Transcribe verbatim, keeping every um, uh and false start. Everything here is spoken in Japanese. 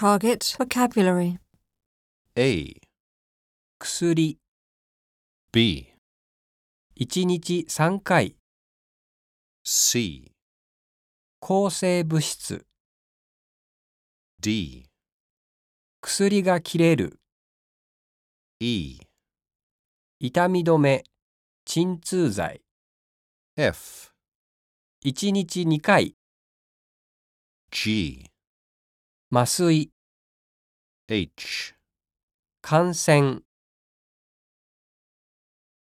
Target vocabulary. A, 薬、 B, いちにちさんかい、 C, 抗生物質、 D, 薬が切れる、 E, 痛み止め、鎮痛剤、 F, いちにちにかい、 G, 麻酔、 H, 感染。